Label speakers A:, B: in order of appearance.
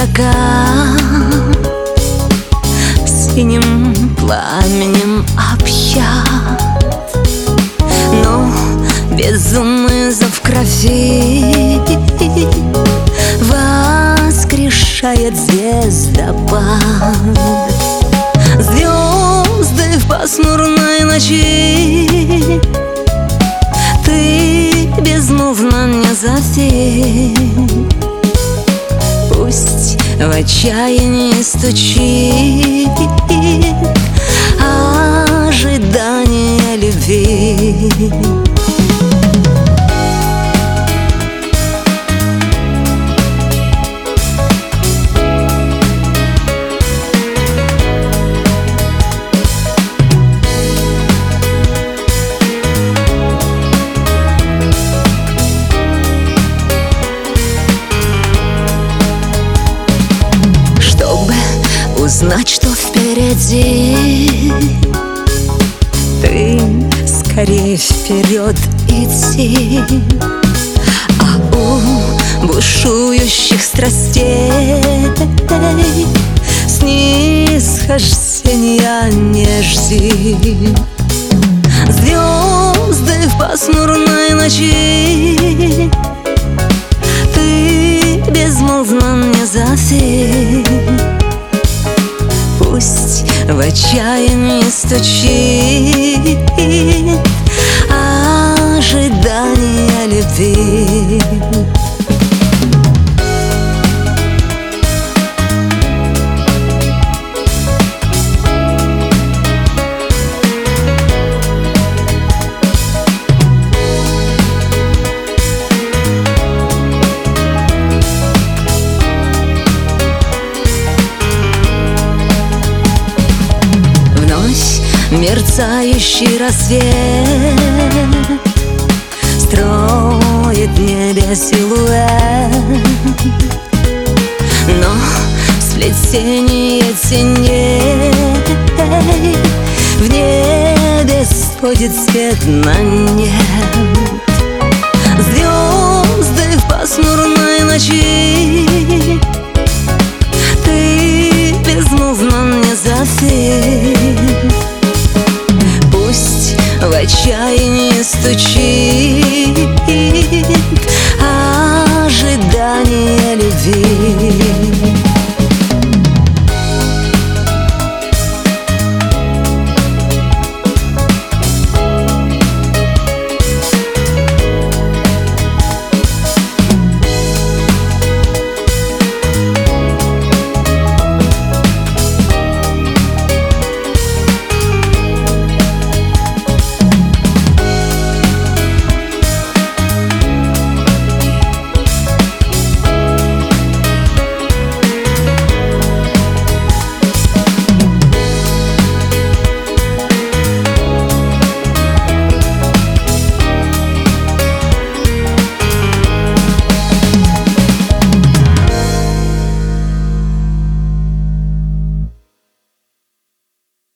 A: облака синим пламенем объят, но безумный зов крови воскрешает звездопад. Звезды в пасмурной ночи, ты безмолвно не зови. Пусть в отчаянии стучит ожидание любви. Узнать, что впереди, ты скорее вперед иди. А у бушующих страстей снисхождения не жди. Звезды в пасмурной ночи, ты безмолвно не зови. Пусть в отчаянии стучит ожидание любви. Мерцающий рассвет строит в небе силуэт, но в сплетении теней в небе сходит свет на нет. Звезды в пасмурной ночи, ты безмолвно не зови. В отчаянии стучит